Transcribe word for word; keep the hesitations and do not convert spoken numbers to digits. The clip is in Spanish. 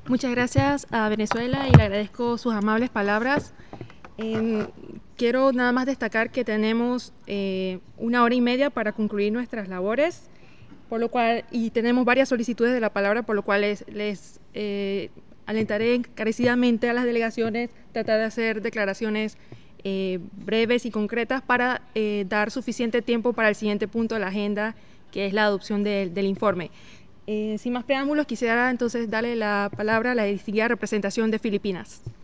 Muchas gracias a Venezuela y le agradezco sus amables palabras. Eh, quiero nada más destacar que tenemos eh, una hora y media para concluir nuestras labores, por lo cual, y tenemos varias solicitudes de la palabra, por lo cual les, les eh, alentaré encarecidamente a las delegaciones tratar de hacer declaraciones eh, breves y concretas para eh, dar suficiente tiempo para el siguiente punto de la agenda, que es la adopción de, del informe. Eh, sin más preámbulos, quisiera entonces darle la palabra a la distinguida representación de Filipinas.